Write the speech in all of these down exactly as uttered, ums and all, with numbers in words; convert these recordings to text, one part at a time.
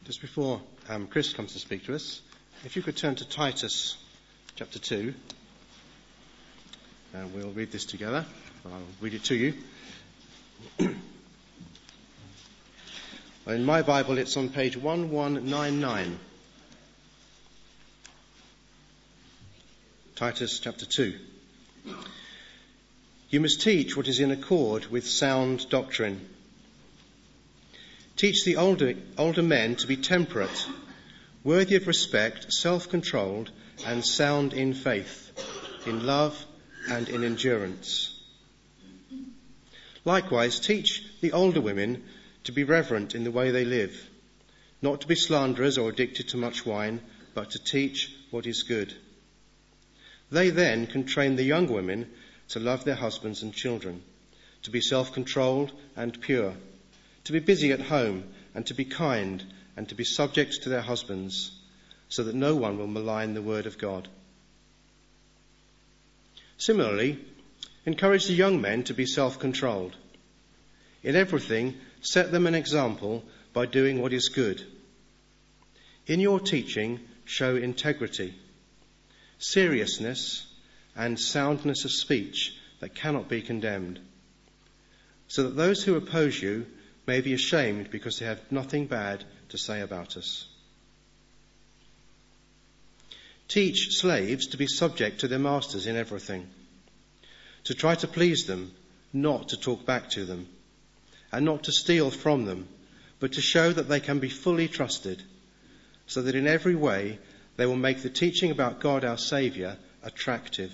Just before um, Chris comes to speak to us, if you could turn to Titus chapter two, and we'll read this together. I'll read it to you. In my Bible, it's on page eleven ninety-nine. Titus chapter two. You must teach what is in accord with sound doctrine. Teach the older, older men to be temperate, worthy of respect, self-controlled, and sound in faith, in love, and in endurance. Likewise, teach the older women to be reverent in the way they live, not to be slanderers or addicted to much wine, but to teach what is good. They then can train the young women to love their husbands and children, to be self-controlled and pure, to be busy at home, and to be kind, and to be subject to their husbands, so that no one will malign the word of God. Similarly, encourage the young men to be self-controlled. In everything, set them an example by doing what is good. In your teaching, show integrity, seriousness, and soundness of speech that cannot be condemned, so that those who oppose you may be ashamed because they have nothing bad to say about us. Teach slaves to be subject to their masters in everything, to try to please them, not to talk back to them, and not to steal from them, but to show that they can be fully trusted, so that in every way they will make the teaching about God our Saviour attractive.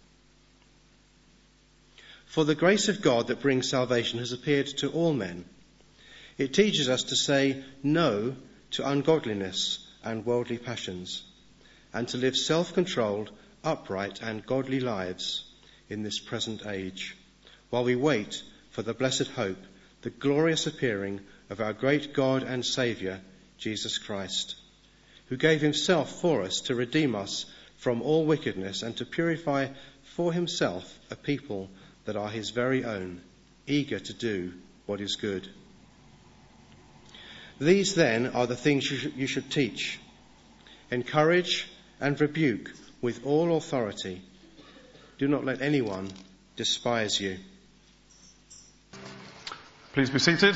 For the grace of God that brings salvation has appeared to all men. It teaches us to say no to ungodliness and worldly passions, and to live self-controlled, upright and godly lives in this present age, while we wait for the blessed hope, the glorious appearing of our great God and Saviour, Jesus Christ, who gave himself for us to redeem us from all wickedness and to purify for himself a people that are his very own, eager to do what is good. These then are the things you should, you should teach. Encourage and rebuke with all authority. Do not let anyone despise you. Please be seated.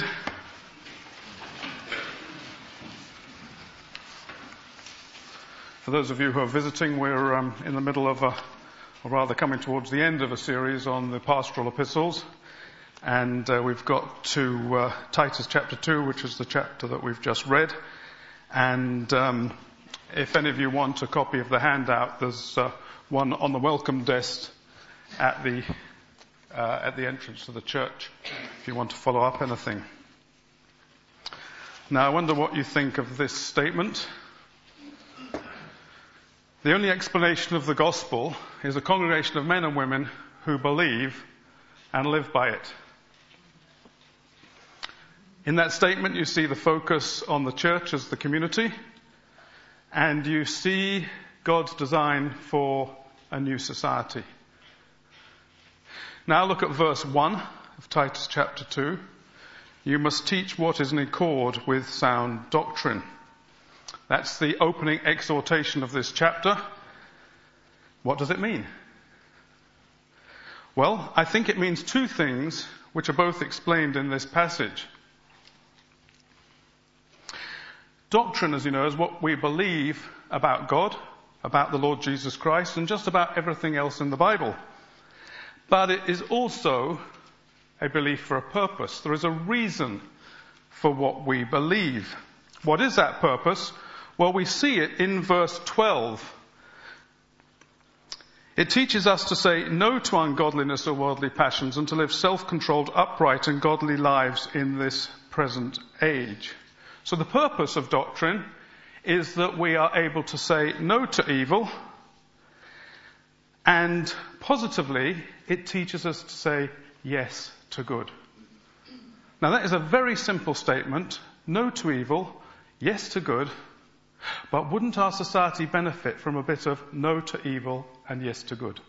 For those of you who are visiting, we're um, in the middle of a, or rather coming towards the end of a series on the pastoral epistles. And uh, we've got to uh, Titus chapter two, which is the chapter that we've just read. And um, if any of you want a copy of the handout, there's uh, one on the welcome desk at the uh, at the entrance to the church, if you want to follow up anything. Now, I wonder what you think of this statement. The only explanation of the gospel is a congregation of men and women who believe and live by it. In that statement, you see the focus on the church as the community, and you see God's design for a new society. Now look at verse one of Titus chapter two. You must teach what is in accord with sound doctrine. That's the opening exhortation of this chapter. What does it mean? Well, I think it means two things which are both explained in this passage. Doctrine, as you know, is what we believe about God, about the Lord Jesus Christ, and just about everything else in the Bible. But it is also a belief for a purpose. There is a reason for what we believe. What is that purpose? Well, we see it in verse twelve. It teaches us to say no to ungodliness or worldly passions and to live self-controlled, upright and godly lives in this present age. So the purpose of doctrine is that we are able to say no to evil, and positively it teaches us to say yes to good. Now that is a very simple statement, no to evil, yes to good, but wouldn't our society benefit from a bit of no to evil and yes to good?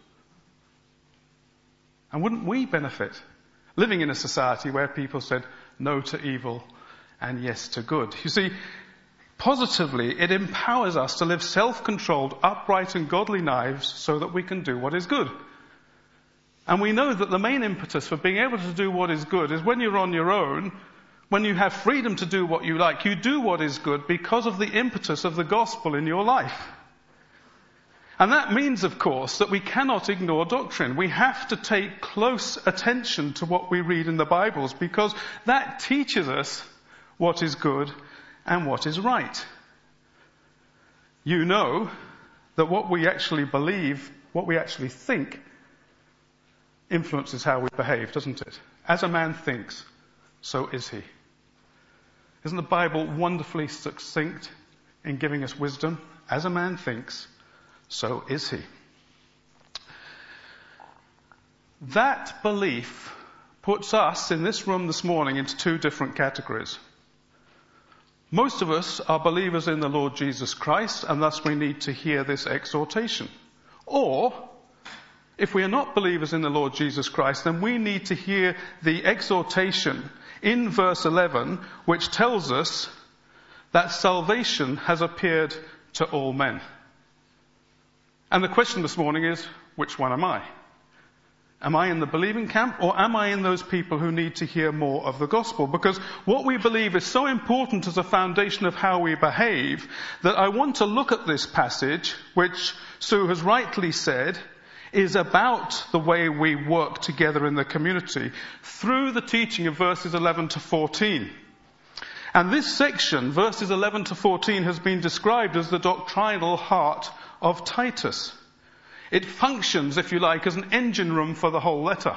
And wouldn't we benefit living in a society where people said no to evil and yes to good? You see, Positively, it empowers us to live self-controlled, upright and godly lives so that we can do what is good. And we know that the main impetus for being able to do what is good is when you're on your own, when you have freedom to do what you like, you do what is good because of the impetus of the gospel in your life. And that means, of course, that we cannot ignore doctrine. We have to take close attention to what we read in the Bibles because that teaches us what is good and what is right. You know that what we actually believe, what we actually think, influences how we behave, doesn't it? As a man thinks, so is he. Isn't the Bible wonderfully succinct in giving us wisdom? As a man thinks, so is he. That belief puts us in this room this morning into two different categories. Most of us are believers in the Lord Jesus Christ, and thus we need to hear this exhortation. Or, if we are not believers in the Lord Jesus Christ, then we need to hear the exhortation in verse eleven, which tells us that salvation has appeared to all men. And the question this morning is, which one am I? Am I in the believing camp, or am I in those people who need to hear more of the gospel? Because what we believe is so important as a foundation of how we behave that I want to look at this passage, which Sue has rightly said is about the way we work together in the community, through the teaching of verses eleven to fourteen. And this section, verses eleven to fourteen, has been described as the doctrinal heart of Titus. It functions, if you like, as an engine room for the whole letter.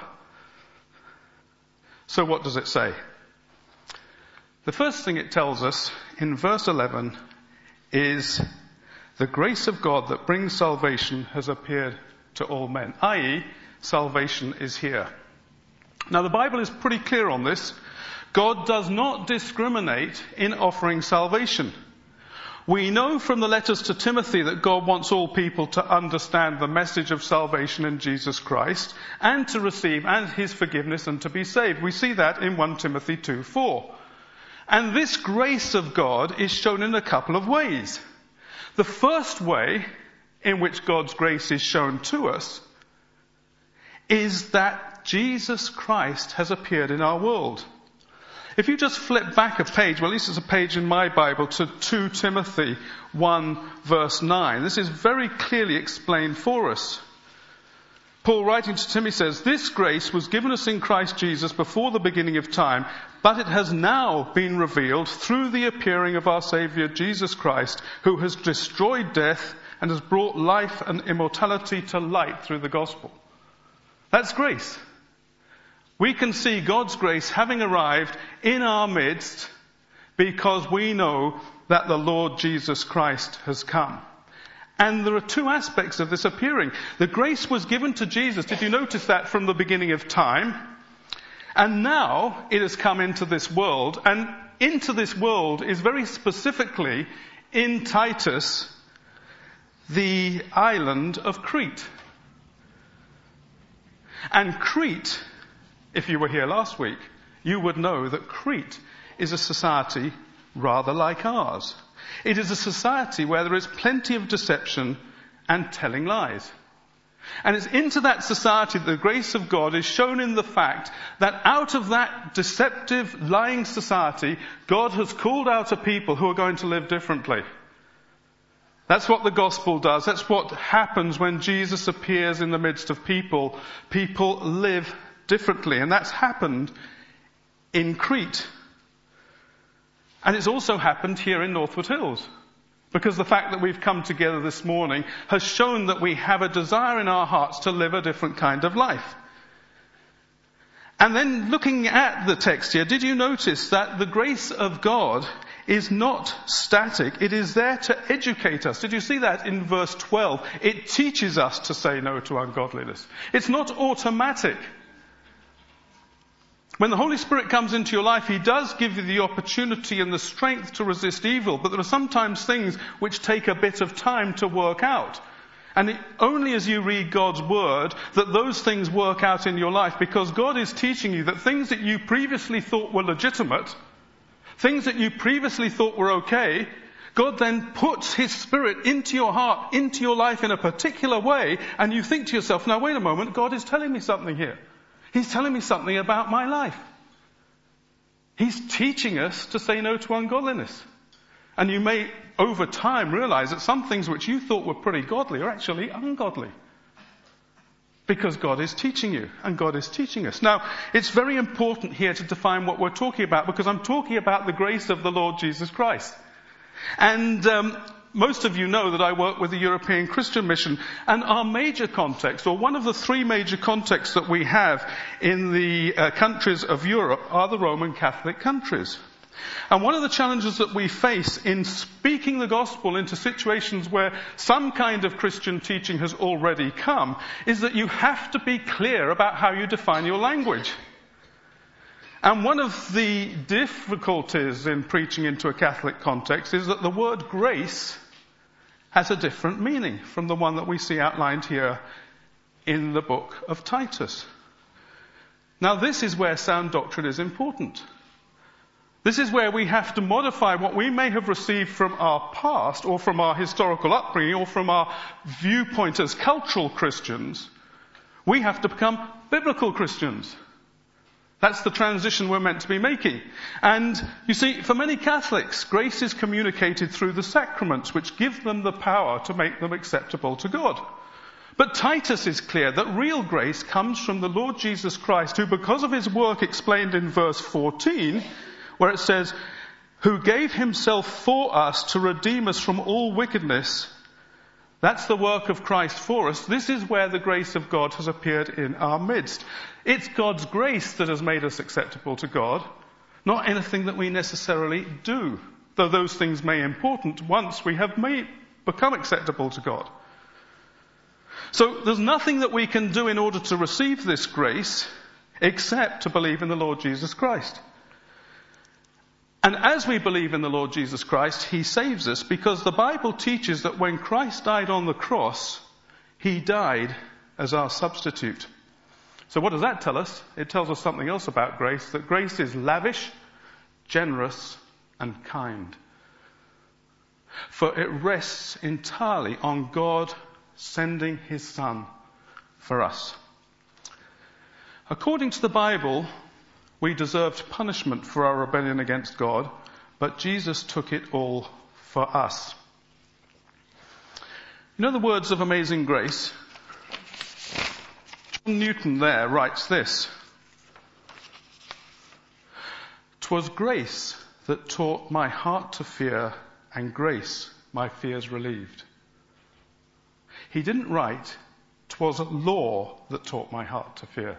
So what does it say? The first thing it tells us in verse eleven is the grace of God that brings salvation has appeared to all men, that is, salvation is here. Now the Bible is pretty clear on this. God does not discriminate in offering salvation. We know from the letters to Timothy that God wants all people to understand the message of salvation in Jesus Christ and to receive and his forgiveness and to be saved. We see that in First Timothy two four. And this grace of God is shown in a couple of ways. The first way in which God's grace is shown to us is that Jesus Christ has appeared in our world. If you just flip back a page, well at least it's a page in my Bible, to Second Timothy one verse nine, this is very clearly explained for us. Paul writing to Timothy says, "This grace was given us in Christ Jesus before the beginning of time, but it has now been revealed through the appearing of our Saviour Jesus Christ, who has destroyed death and has brought life and immortality to light through the gospel." That's grace. We can see God's grace having arrived in our midst because we know that the Lord Jesus Christ has come. And there are two aspects of this appearing. The grace was given to Jesus. Did you notice that from the beginning of time? And now it has come into this world. And into this world is very specifically in Titus, the island of Crete. And Crete, if you were here last week, you would know that Crete is a society rather like ours. It is a society where there is plenty of deception and telling lies. And it's into that society that the grace of God is shown in the fact that out of that deceptive, lying society, God has called out a people who are going to live differently. That's what the gospel does. That's what happens when Jesus appears in the midst of people. People live differently, and that's happened in Crete. And it's also happened here in Northwood Hills, because the fact that we've come together this morning has shown that we have a desire in our hearts to live a different kind of life. And then looking at the text here, did you notice that the grace of God is not static? It is there to educate us. Did you see that in verse twelve? It teaches us to say no to ungodliness. It's not automatic. When the Holy Spirit comes into your life, he does give you the opportunity and the strength to resist evil, but there are sometimes things which take a bit of time to work out. And it, only as you read God's word that those things work out in your life, because God is teaching you that things that you previously thought were legitimate, things that you previously thought were okay, God then puts his Spirit into your heart, into your life in a particular way, and you think to yourself, now wait a moment, God is telling me something here. He's telling me something about my life. He's teaching us to say no to ungodliness. And you may, over time, realize that some things which you thought were pretty godly are actually ungodly. Because God is teaching you, and God is teaching us. Now, it's very important here to define what we're talking about, because I'm talking about the grace of the Lord Jesus Christ. And um, most of you know that I work with the European Christian Mission, and our major context, or one of the three major contexts that we have in the uh, countries of Europe, are the Roman Catholic countries. And one of the challenges that we face in speaking the gospel into situations where some kind of Christian teaching has already come is that you have to be clear about how you define your language. And one of the difficulties in preaching into a Catholic context is that the word grace has a different meaning from the one that we see outlined here in the book of Titus. Now, this is where sound doctrine is important. This is where we have to modify what we may have received from our past, or from our historical upbringing, or from our viewpoint as cultural Christians. We have to become biblical Christians. That's the transition we're meant to be making. And you see, for many Catholics, grace is communicated through the sacraments, which give them the power to make them acceptable to God. But Titus is clear that real grace comes from the Lord Jesus Christ, who, because of his work explained in verse fourteen, where it says, who gave himself for us to redeem us from all wickedness. That's the work of Christ for us. This is where the grace of God has appeared in our midst. It's God's grace that has made us acceptable to God, not anything that we necessarily do, though those things may be important once we have made, become acceptable to God. So there's nothing that we can do in order to receive this grace except to believe in the Lord Jesus Christ. And as we believe in the Lord Jesus Christ, he saves us, because the Bible teaches that when Christ died on the cross, he died as our substitute. So what does that tell us? It tells us something else about grace, that grace is lavish, generous, and kind. For it rests entirely on God sending his Son for us. According to the Bible, we deserved punishment for our rebellion against God, but Jesus took it all for us. You know the words of Amazing Grace? John Newton there writes this: "'Twas grace that taught my heart to fear, and grace my fears relieved." He didn't write, "'Twas law that taught my heart to fear."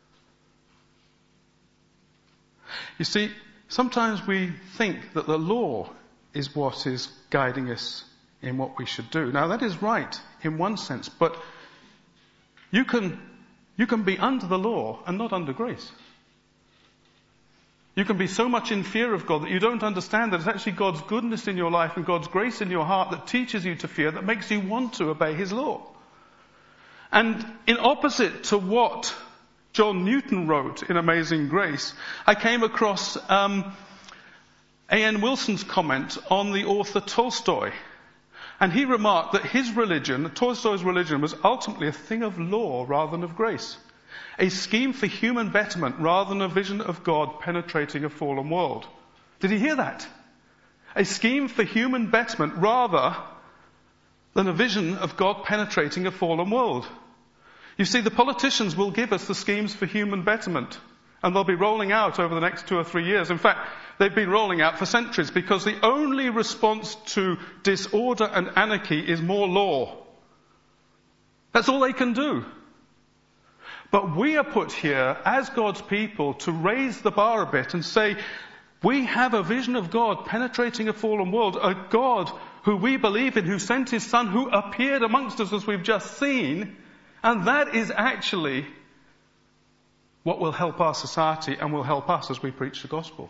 You see, sometimes we think that the law is what is guiding us in what we should do. Now, that is right in one sense, but you can, you can be under the law and not under grace. You can be so much in fear of God that you don't understand that it's actually God's goodness in your life and God's grace in your heart that teaches you to fear, that makes you want to obey his law. And in opposite to what John Newton wrote in Amazing Grace, I came across um, A N Wilson's comment on the author Tolstoy. And he remarked that his religion, Tolstoy's religion, was ultimately a thing of law rather than of grace. A scheme for human betterment rather than a vision of God penetrating a fallen world. Did he hear that? A scheme for human betterment rather than a vision of God penetrating a fallen world. You see, the politicians will give us the schemes for human betterment, and they'll be rolling out over the next two or three years. In fact, they've been rolling out for centuries, because the only response to disorder and anarchy is more law. That's all they can do. But we are put here as God's people to raise the bar a bit and say, we have a vision of God penetrating a fallen world, a God who we believe in, who sent his Son, who appeared amongst us as we've just seen. And that is actually what will help our society and will help us as we preach the gospel.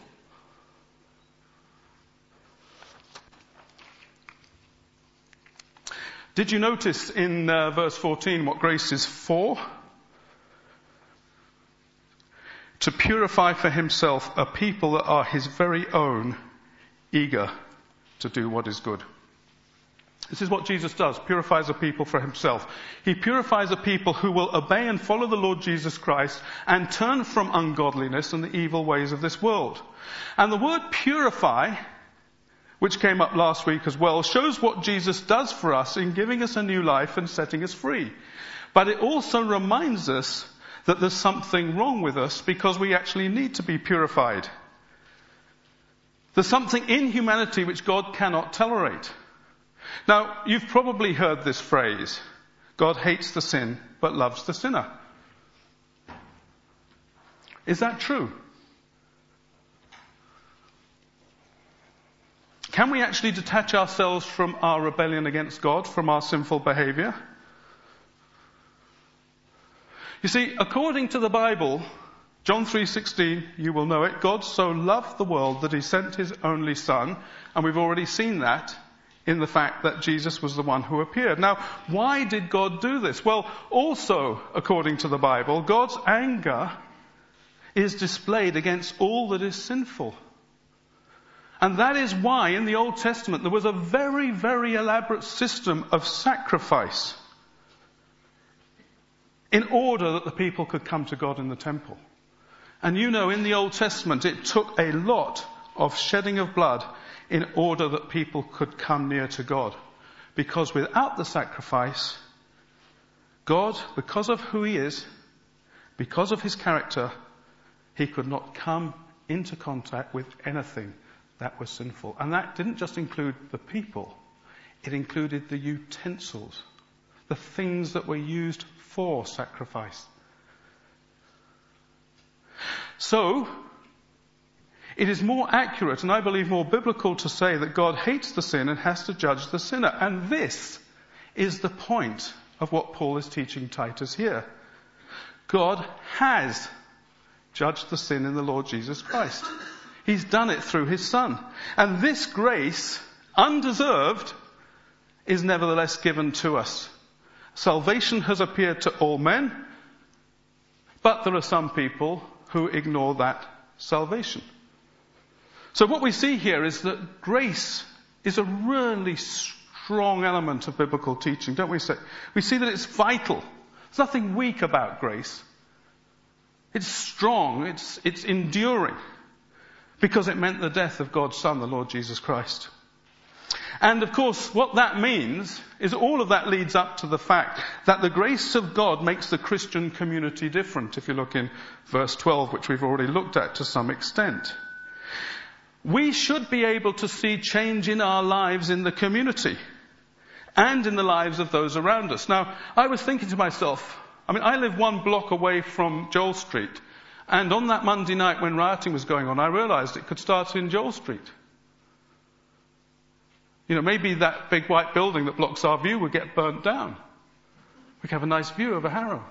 Did you notice in uh, verse fourteen what grace is for? To purify for himself a people that are his very own, eager to do what is good. This is what Jesus does, purifies a people for himself. He purifies a people who will obey and follow the Lord Jesus Christ and turn from ungodliness and the evil ways of this world. And the word purify, which came up last week as well, shows what Jesus does for us in giving us a new life and setting us free. But it also reminds us that there's something wrong with us because we actually need to be purified. There's something in humanity which God cannot tolerate. Now, you've probably heard this phrase, God hates the sin but loves the sinner. Is that true? Can we actually detach ourselves from our rebellion against God, from our sinful behavior? You see, according to the Bible, John three sixteen, you will know it, God so loved the world that he sent his only son, and we've already seen that in the fact that Jesus was the one who appeared. Now, why did God do this? Well, also, according to the Bible, God's anger is displayed against all that is sinful. And that is why in the Old Testament there was a very, very elaborate system of sacrifice in order that the people could come to God in the temple. And you know, in the Old Testament it took a lot of shedding of blood in order that people could come near to God. Because without the sacrifice, God, because of who he is, because of his character, he could not come into contact with anything that was sinful. And that didn't just include the people, it included the utensils, the things that were used for sacrifice. So, it is more accurate, and I believe more biblical, to say that God hates the sin and has to judge the sinner. And this is the point of what Paul is teaching Titus here. God has judged the sin in the Lord Jesus Christ. He's done it through his Son. And this grace, undeserved, is nevertheless given to us. Salvation has appeared to all men, but there are some people who ignore that salvation. So what we see here is that grace is a really strong element of biblical teaching, don't we say? We see that it's vital. There's nothing weak about grace. It's strong, it's, it's enduring, because it meant the death of God's Son, the Lord Jesus Christ. And of course, what that means is all of that leads up to the fact that the grace of God makes the Christian community different, if you look in verse twelve, which we've already looked at to some extent. We should be able to see change in our lives in the community and in the lives of those around us. Now, I was thinking to myself, I mean, I live one block away from Joel Street, and on that Monday night when rioting was going on, I realized it could start in Joel Street. You know, maybe that big white building that blocks our view would get burnt down. We could have a nice view over Harrow.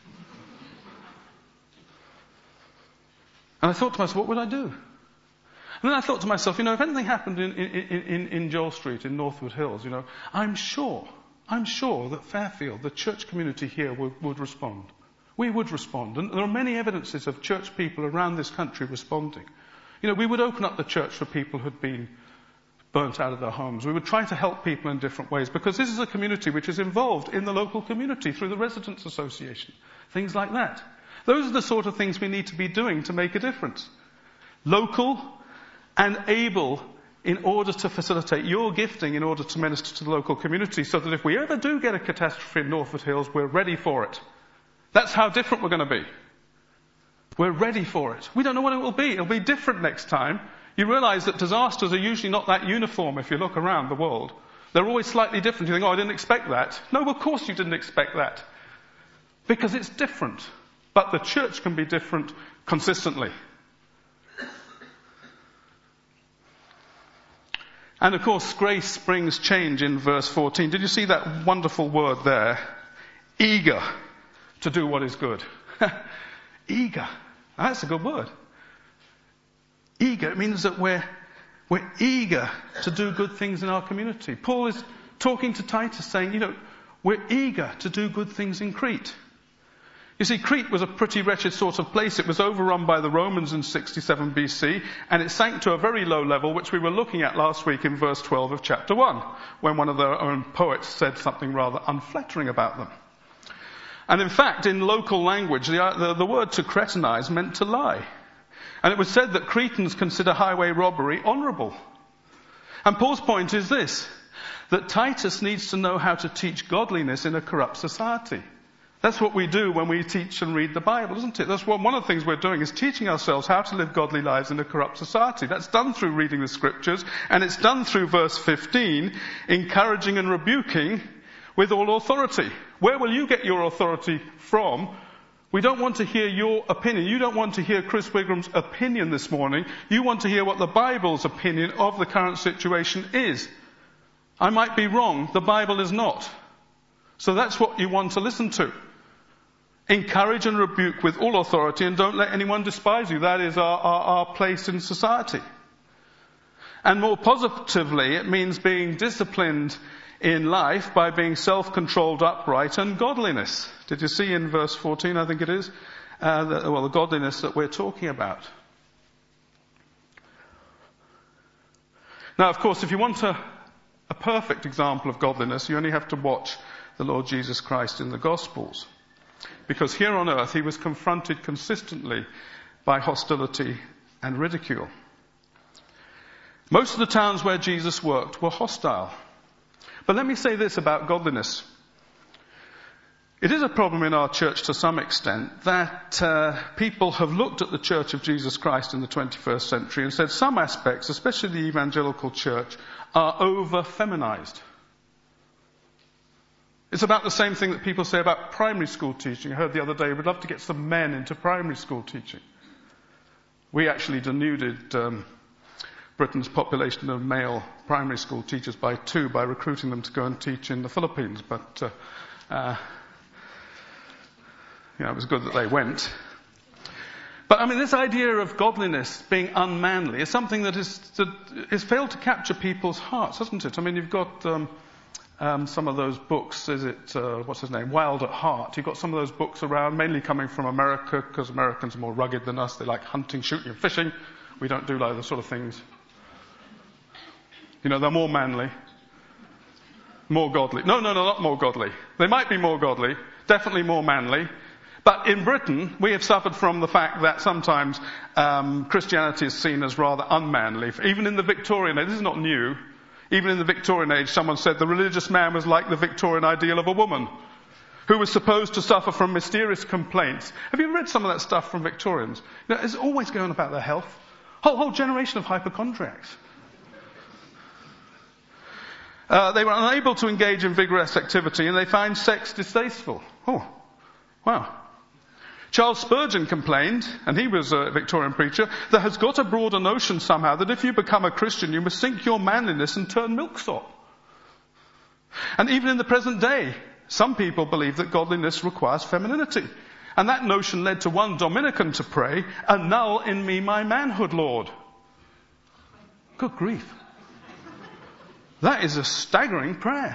And I thought to myself, what would I do? And then I thought to myself, you know, if anything happened in, in, in, in Joel Street, in Northwood Hills, you know, I'm sure, I'm sure that Fairfield, the church community here, would, would respond. We would respond. And there are many evidences of church people around this country responding. You know, we would open up the church for people who'd been burnt out of their homes. We would try to help people in different ways, because this is a community which is involved in the local community through the Residents Association. Things like that. Those are the sort of things we need to be doing to make a difference. Local and able in order to facilitate your gifting in order to minister to the local community, so that if we ever do get a catastrophe in Northwood Hills, we're ready for it. That's how different we're going to be. We're ready for it. We don't know what it will be. It'll be different next time. You realize that disasters are usually not that uniform if you look around the world. They're always slightly different. You think, oh, I didn't expect that. No, of course you didn't expect that. Because it's different. But the church can be different consistently. And of course, grace brings change in verse fourteen. Did you see that wonderful word there? Eager to do what is good. Eager. That's a good word. Eager. It means that we're, we're eager to do good things in our community. Paul is talking to Titus saying, you know, we're eager to do good things in Crete. You see, Crete was a pretty wretched sort of place. It was overrun by the Romans in sixty-seven B C, and it sank to a very low level, which we were looking at last week in verse twelve of chapter one, when one of their own poets said something rather unflattering about them. And in fact, in local language, the, the, the word to cretinize meant to lie. And it was said that Cretans consider highway robbery honourable. And Paul's point is this, that Titus needs to know how to teach godliness in a corrupt society. That's what we do when we teach and read the Bible, isn't it? That's what one of the things we're doing, is teaching ourselves how to live godly lives in a corrupt society. That's done through reading the scriptures, and it's done through verse fifteen, encouraging and rebuking with all authority. Where will you get your authority from? We don't want to hear your opinion. You don't want to hear Chris Wigram's opinion this morning. You want to hear what the Bible's opinion of the current situation is. I might be wrong. The Bible is not. So that's what you want to listen to. Encourage and rebuke with all authority, and don't let anyone despise you. That is our, our, our place in society. And more positively, it means being disciplined in life by being self-controlled, upright, and godliness. Did you see in verse fourteen, I think it is, uh, the, well, the godliness that we're talking about. Now, of course, if you want a, a perfect example of godliness, you only have to watch the Lord Jesus Christ in the Gospels. Because here on earth he was confronted consistently by hostility and ridicule. Most of the towns where Jesus worked were hostile. But let me say this about godliness. It is a problem in our church to some extent that uh, people have looked at the Church of Jesus Christ in the twenty-first century and said some aspects, especially the evangelical church, are over-feminized. It's about the same thing that people say about primary school teaching. I heard the other day, we'd love to get some men into primary school teaching. We actually denuded um, Britain's population of male primary school teachers by two by recruiting them to go and teach in the Philippines. But, uh, uh, you know, it was good that they went. But I mean, this idea of godliness being unmanly is something that is, that has failed to capture people's hearts, hasn't it? I mean, you've got... Um, Um, some of those books, is it, uh, what's his name, Wild at Heart. You've got some of those books around, mainly coming from America, because Americans are more rugged than us. They like hunting, shooting and fishing. We don't do like those sort of things. You know, they're more manly, more godly. No, no, no, not more godly. They might be more godly, definitely more manly. But in Britain, we have suffered from the fact that sometimes um, Christianity is seen as rather unmanly. Even in the Victorian age, this is not new. Even in the Victorian age, someone said the religious man was like the Victorian ideal of a woman who was supposed to suffer from mysterious complaints. Have you read some of that stuff from Victorians? You know, it's always going about their health. Whole, whole generation of hypochondriacs. Uh, they were unable to engage in vigorous activity and they find sex distasteful. Oh, wow. Charles Spurgeon complained, and he was a Victorian preacher, that has got a broader notion somehow that if you become a Christian, you must sink your manliness and turn milksop. And even in the present day, some people believe that godliness requires femininity. And that notion led to one Dominican to pray, "Annul in me my manhood, Lord." Good grief. That is a staggering prayer.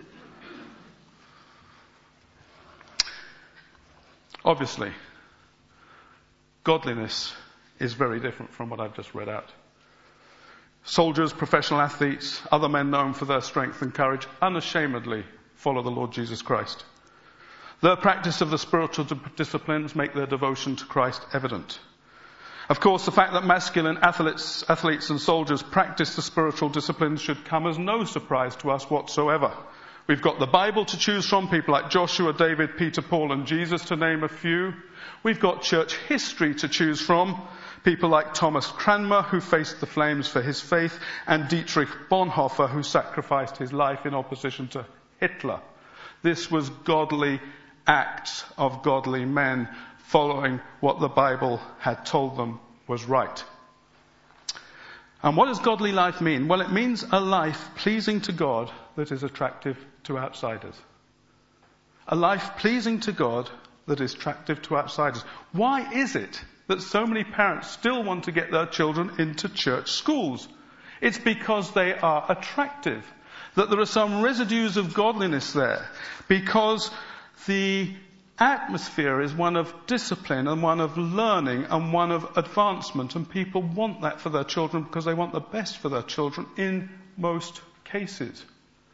Obviously, godliness is very different from what I've just read out. Soldiers, professional athletes, other men known for their strength and courage, unashamedly follow the Lord Jesus Christ. Their practice of the spiritual disciplines make their devotion to Christ evident. Of course, the fact that masculine athletes, athletes and soldiers practice the spiritual disciplines should come as no surprise to us whatsoever. We've got the Bible to choose from, people like Joshua, David, Peter, Paul and Jesus, to name a few. We've got church history to choose from, people like Thomas Cranmer, who faced the flames for his faith, and Dietrich Bonhoeffer, who sacrificed his life in opposition to Hitler. This was godly acts of godly men following what the Bible had told them was right. And what does godly life mean? Well, it means a life pleasing to God that is attractive to outsiders. A life pleasing to God that is attractive to outsiders. Why is it that so many parents still want to get their children into church schools? It's because they are attractive, that there are some residues of godliness there, because the atmosphere is one of discipline and one of learning and one of advancement, and people want that for their children because they want the best for their children in most cases.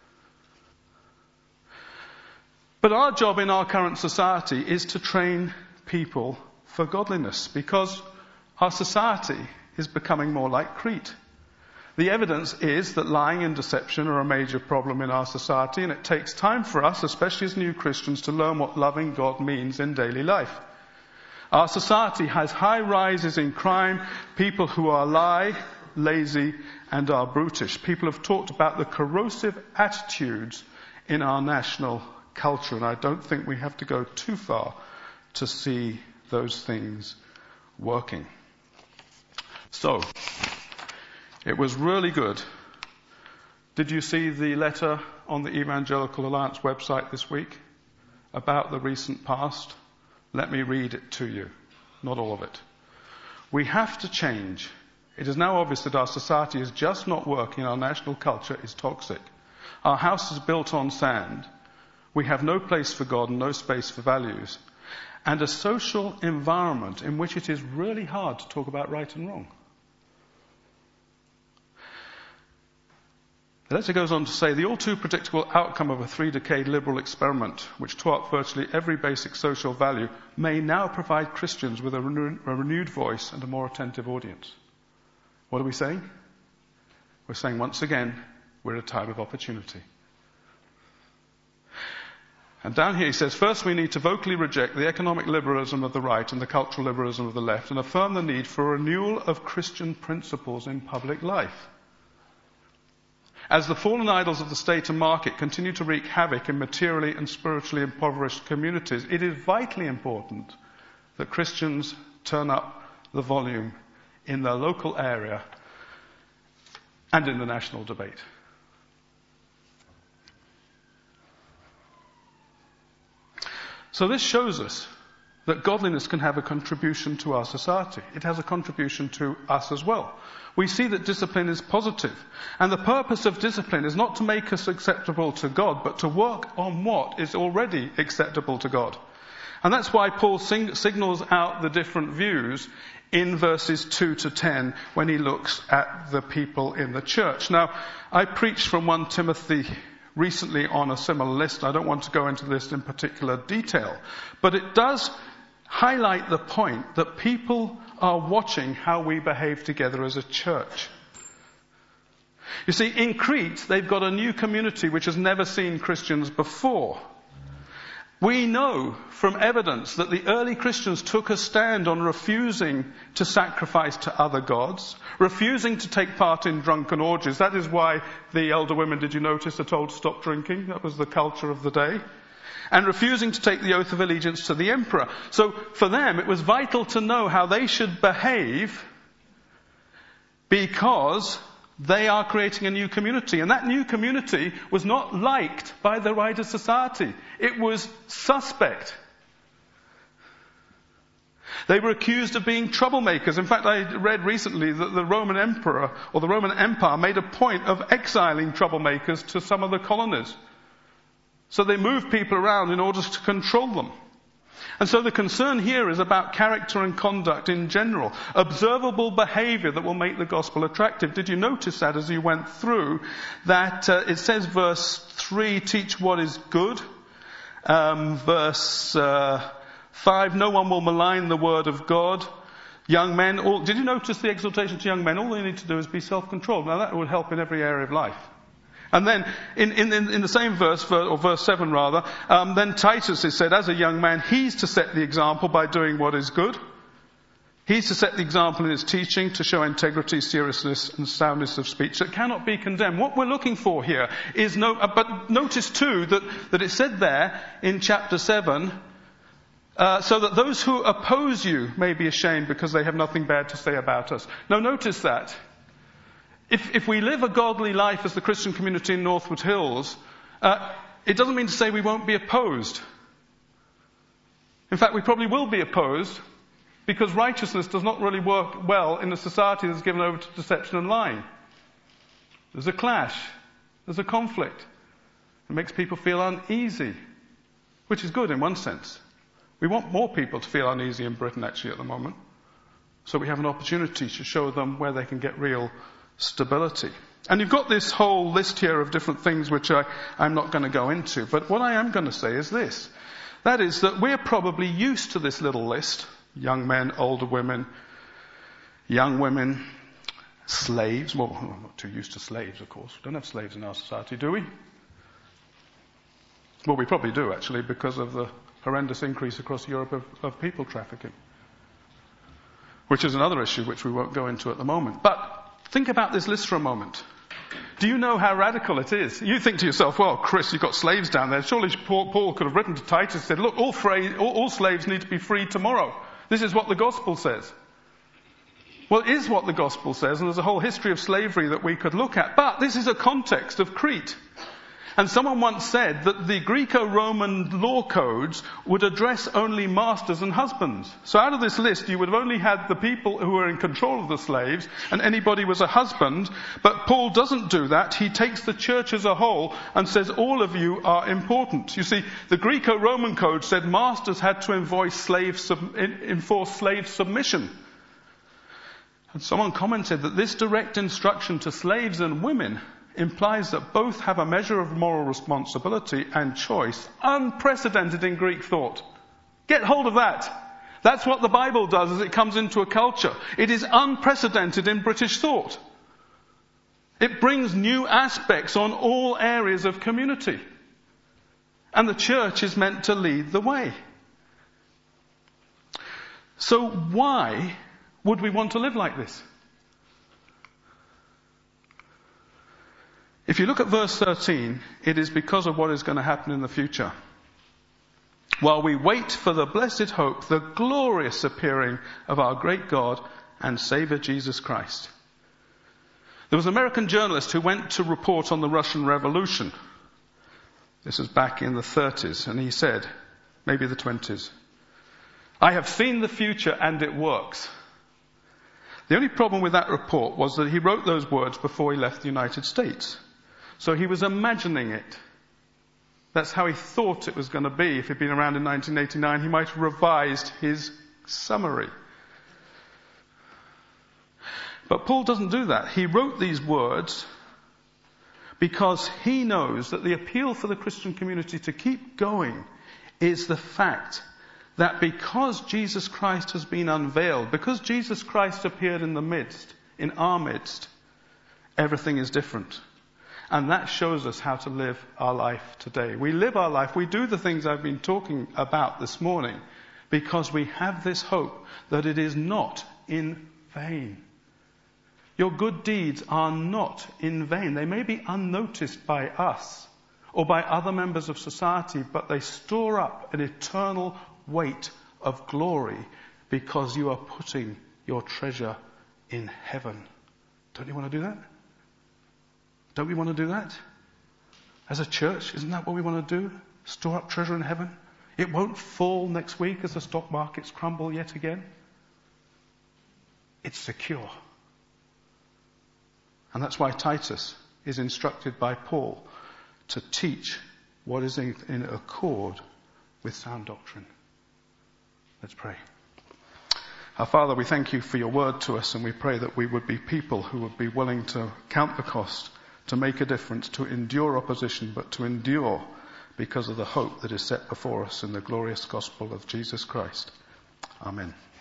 But our job in our current society is to train people for godliness, because our society is becoming more like Crete. The evidence is that lying and deception are a major problem in our society, and it takes time for us, especially as new Christians, to learn what loving God means in daily life. Our society has high rises in crime, people who are lie, lazy, and are brutish. People have talked about the corrosive attitudes in our national culture, and I don't think we have to go too far to see those things working. So, it was really good. Did you see the letter on the Evangelical Alliance website this week about the recent past? Let me read it to you. Not all of it. We have to change. It is now obvious that our society is just not working. Our national culture is toxic. Our house is built on sand. We have no place for God and no space for values. And a social environment in which it is really hard to talk about right and wrong. The letter goes on to say, the all too predictable outcome of a three-decade liberal experiment, which tore up virtually every basic social value, may now provide Christians with a, renew- a renewed voice and a more attentive audience. What are we saying? We're saying once again, we're at a time of opportunity. And down here he says, first we need to vocally reject the economic liberalism of the right and the cultural liberalism of the left, and affirm the need for a renewal of Christian principles in public life. As the fallen idols of the state and market continue to wreak havoc in materially and spiritually impoverished communities, it is vitally important that Christians turn up the volume in their local area and in the national debate. So this shows us that godliness can have a contribution to our society. It has a contribution to us as well. We see that discipline is positive. And the purpose of discipline is not to make us acceptable to God, but to work on what is already acceptable to God. And that's why Paul sing- signals out the different views in verses two to ten when he looks at the people in the church. Now, I preached from First Timothy recently on a similar list. I don't want to go into this in particular detail, but it does highlight the point that people are watching how we behave together as a church. You see, in Crete, they've got a new community which has never seen Christians before. We know from evidence that the early Christians took a stand on refusing to sacrifice to other gods, refusing to take part in drunken orgies. That is why the elder women, did you notice, are told to stop drinking. That was the culture of the day. And refusing to take the oath of allegiance to the emperor. So for them, it was vital to know how they should behave, because they are creating a new community. And that new community was not liked by the wider society. It was suspect. They were accused of being troublemakers. In fact, I read recently that the Roman emperor, or the Roman Empire, made a point of exiling troublemakers to some of the colonies. So they moved people around in order to control them. And so the concern here is about character and conduct in general. Observable behavior that will make the gospel attractive. Did you notice that as you went through? That uh, it says verse three, teach what is good. Um, verse uh, five, no one will malign the word of God. Young men, all, did you notice the exhortation to young men? All they need to do is be self-controlled. Now that would help in every area of life. And then, in, in, in the same verse, or verse seven rather, um, then Titus is said, as a young man, he's to set the example by doing what is good. He's to set the example in his teaching, to show integrity, seriousness, and soundness of speech that cannot be condemned. What we're looking for here is no, uh, but notice too that, that it said there in chapter seven, uh, so that those who oppose you may be ashamed because they have nothing bad to say about us. Now notice that. If, if we live a godly life as the Christian community in Northwood Hills, uh, it doesn't mean to say we won't be opposed. In fact, we probably will be opposed, because righteousness does not really work well in a society that's given over to deception and lying. There's a clash. There's a conflict. It makes people feel uneasy, which is good in one sense. We want more people to feel uneasy in Britain actually at the moment. So we have an opportunity to show them where they can get real stability. And you've got this whole list here of different things which I, I'm not going to go into. But what I am going to say is this. That is that we're probably used to this little list. Young men, older women, young women, slaves. Well, I'm not too used to slaves, of course. We don't have slaves in our society, do we? Well, we probably do, actually, because of the horrendous increase across Europe of, of people trafficking. Which is another issue which we won't go into at the moment. But think about this list for a moment. Do you know how radical it is? You think to yourself, well, Chris, you've got slaves down there. Surely Paul, Paul could have written to Titus and said, look, all, fra- all, all slaves need to be freed tomorrow. This is what the gospel says. Well, it is what the gospel says, and there's a whole history of slavery that we could look at. But this is a context of Crete. And someone once said that the Greco-Roman law codes would address only masters and husbands. So out of this list, you would have only had the people who were in control of the slaves, and anybody was a husband. But Paul doesn't do that. He takes the church as a whole and says all of you are important. You see, the Greco-Roman code said masters had to enforce slave, sub- enforce slave submission. And someone commented that this direct instruction to slaves and women implies that both have a measure of moral responsibility and choice unprecedented in Greek thought. Get hold of that. That's what the Bible does as it comes into a culture. It is unprecedented in British thought. It brings new aspects on all areas of community. And the church is meant to lead the way. So why would we want to live like this? If you look at verse thirteen, it is because of what is going to happen in the future. While we wait for the blessed hope, the glorious appearing of our great God and Saviour Jesus Christ. There was an American journalist who went to report on the Russian Revolution. This was back in the thirties, and he said, maybe the twenties, I have seen the future and it works. The only problem with that report was that he wrote those words before he left the United States. So he was imagining it. That's how he thought it was going to be. If he'd been around in nineteen eighty-nine, he might have revised his summary. But Paul doesn't do that. He wrote these words because he knows that the appeal for the Christian community to keep going is the fact that because Jesus Christ has been unveiled, because Jesus Christ appeared in the midst, in our midst, everything is different. And that shows us how to live our life today. We live our life, we do the things I've been talking about this morning because we have this hope that it is not in vain. Your good deeds are not in vain. They may be unnoticed by us or by other members of society, but they store up an eternal weight of glory because you are putting your treasure in heaven. Don't you want to do that? Don't we want to do that? As a church, isn't that what we want to do? Store up treasure in heaven? It won't fall next week as the stock markets crumble yet again. It's secure. And that's why Titus is instructed by Paul to teach what is in, in accord with sound doctrine. Let's pray. Our Father, we thank you for your word to us, and we pray that we would be people who would be willing to count the cost, to make a difference, to endure opposition, but to endure because of the hope that is set before us in the glorious gospel of Jesus Christ. Amen.